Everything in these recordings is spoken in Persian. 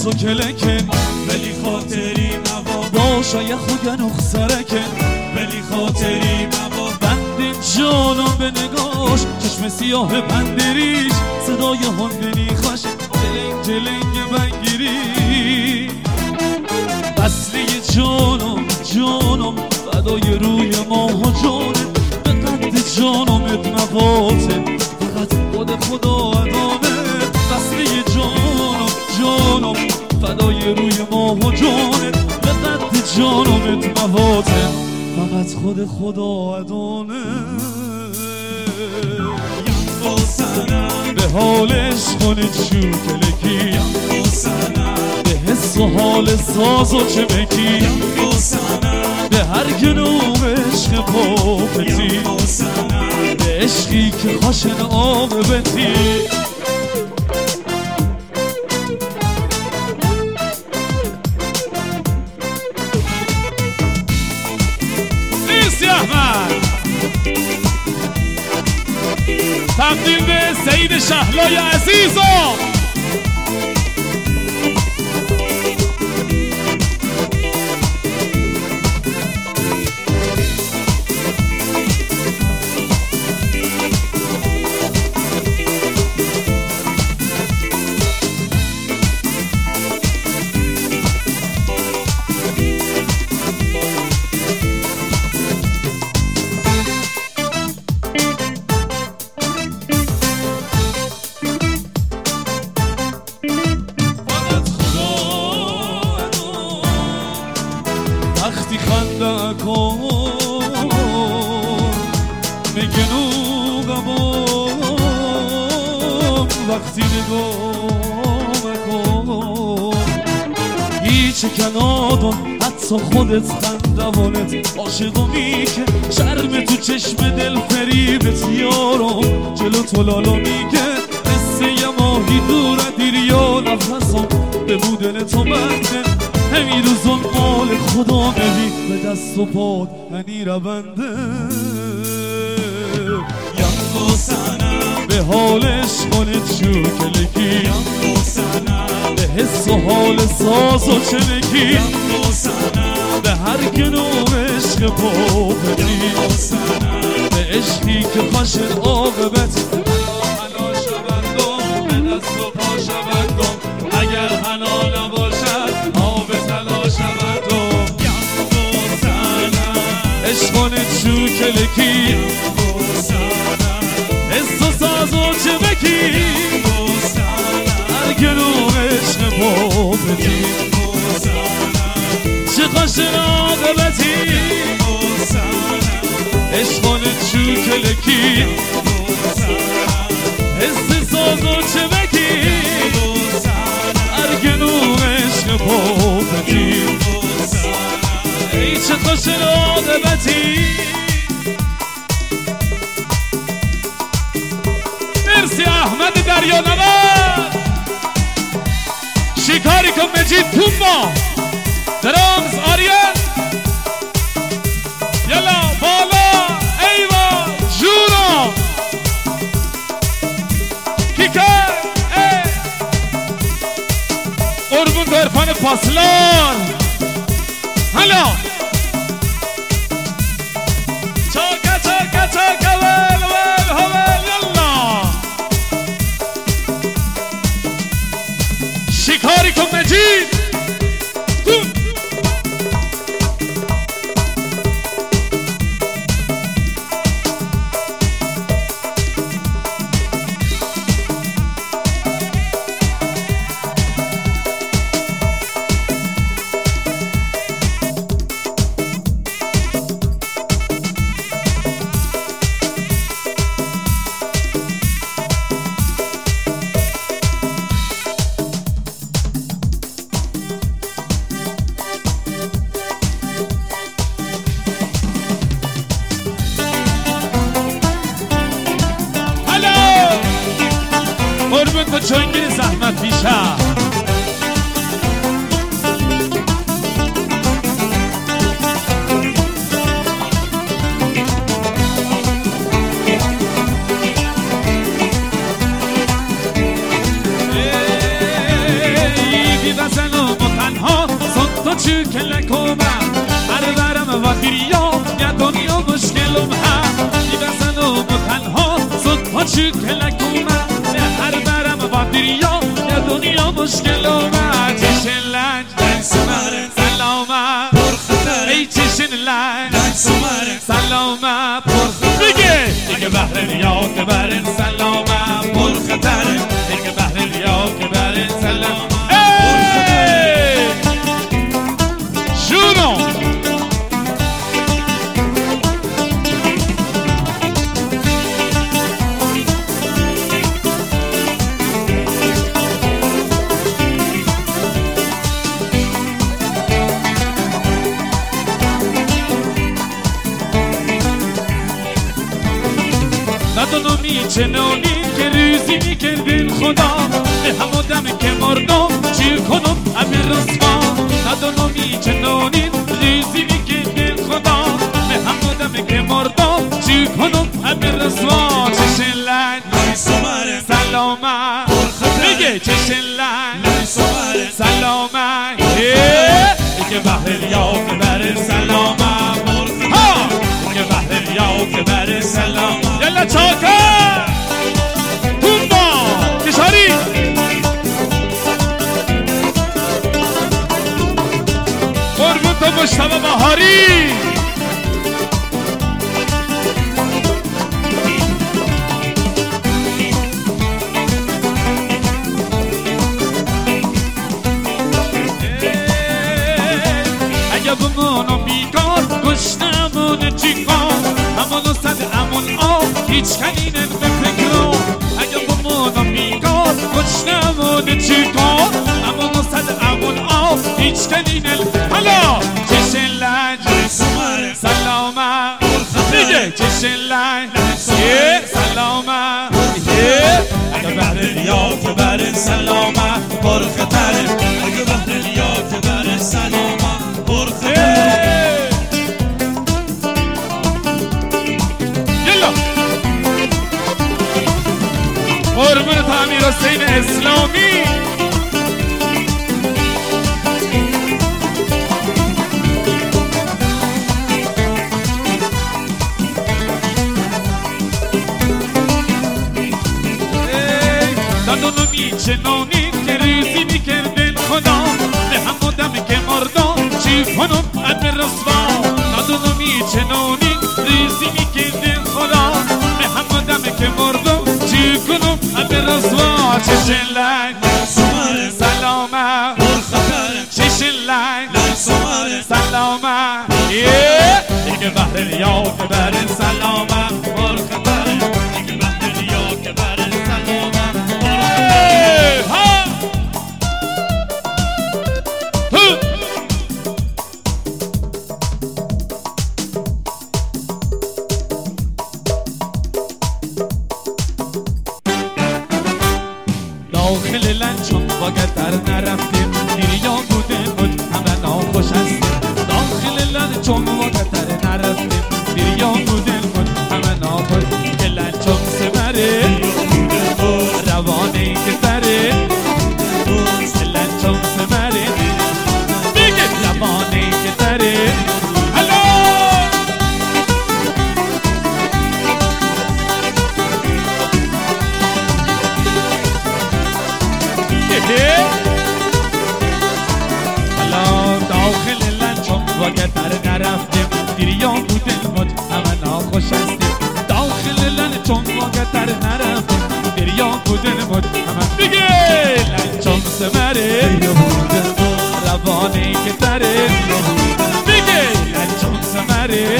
و کلکن ولی خاطری موا باشه یه خوگن اخسرکن ولی خاطری موا بند جانم به نگاش چشم سیاه بندریش صدای هندنی خوش جلنگ جلنگ بنگیری بسری جانم جانم فدای روی ماه و جانم به قد جانمت مواته فقط خود خدا ادامه بسری جانم جانم فدای روی ماه و جانت به قد جانمت مواته فقط خود خدا ادانه به حال عشقانت شو کلکی به حس و حال ساز و چمکی به هر گنوم عشق پاپتی به عشقی که خاشن آقبتی تقدیم به سعید شهلای عزیزم وقتی خنده کن میگنوغم وقتی نگاه کن هیچ کنادون حتی خودت خندوانت عاشقونی که شرم تو چشم دل فریبت یارم جلو تو لالا میگه قصه یه ماهی دور دیریا نفسم به بودن تو بنده همین روزون مال خدا نبی به دست و پاد هنی ربنده یانگو سنم به حال عشقانت شو کلکی یانگو سنم به حس و حال ساز و چلکی یانگو سنم به هر گنوم عشق پاپتی یانگو سنم به عشقی که خاشن عاقبت حلال شوندم به دست و پا شوندم اگر حلال نباشد آب طلا شوندم یانگو سنم عشقانت شو کلکی یانگو سنم حس و ساز و چمکی یانگو سنم هر گنوم عشق پاپتی یانگو سنم چه خاشن عاقبتی یانگو سنم عشقانت شو کلکی یانگو سنم حس ساز و چمکی یانگو سنم هر گنوم عشق پاپتی ای چه خاشن عاقبتی مرسی احمد دریانورد شکاری کن مجید تومبا درامز آریان یلا بالا ایوا جورا کیکر قربون تو عرفان پاسلان هلا چاکا چاکا چاکا ول ول هول یلا شکاری کن مجید قربون تو چنگیر زحمت پیشه بی وزن چو کلکومم هر برم و دیریا یا دنیا مشکلم هم میبزنم و تنها صدها چو کلکومم هر برم و دیریا یا دنیا مشکلم چشن لنج سلامه پرخطر ای چشن لنج سلامه پرخطر دیگه بحر ریا که برن سلامه پرخطر دیگه بحر ریا که برن سلامه شونو ندانم چنانی که روزی میکردین خدا به همودم که مردم چی کنم همه رسوا ندانم چنانی روزی میکردین خدا به همودم که مردم چی کنم همه رسوا چشن لنج سلامه میگه چشن لنج سلامه میگه بحر ریا که بره سلامه میگه بحر ریا که بره سلامه یلا چاکر تومبا کشاری قربون تو مجتبی بهاری اگه بمونم بیکار گشتمون چیکار همونو صد امون آب هیچ کنینن به فکرم اگه بمونم بیکار گشتمون چیکار همونو صد امون آب هیچ کنینن حالا چشن لنج سلامه دیگه چشن لنج سلامه اگه بحر ریا که بره سلامه پرخطره اگه بحر ریا که بره سلامه پرخطره قربون تعمیر حسین اسلامی ندانم چنانی که ریزی میکردین خدا به همودم که مردم چی کنم ادم رسوا ندانم چنانی ریزی میکردین خدا به همودم که مردم چی کنم ادم رسوا چشن لنج سلامه چشن لنج سلامه دیگه بحر ریا که برن سلامه پرخطره دیگه بحر ریا که برن سلامه داخل لنچون باید در نرفتیم دیریا بوده بود همه ناخوش هستیم داخل لنچون باید در نرفتیم دیریا بوده بود همه ناخوش که لنچون سمره روانه که داره لنچون سمره دیگه روانه که داره حالا داخل لنچون واگه در نرفتیم دیریا بودن بود همه ناخوش هستیم داخل لنچون واگه در نرفتیم دیریا بودن بود همه دیگه لنچون سمره روانه که داره دیگه لنچون سمره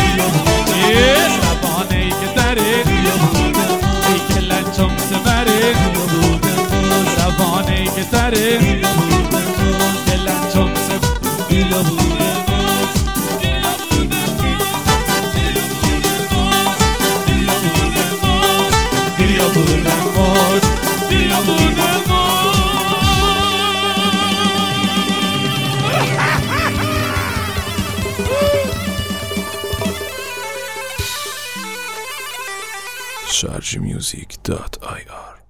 روانه که داره دیگه لنچون سمره روانه که داره دلم چون sharjmusic.ir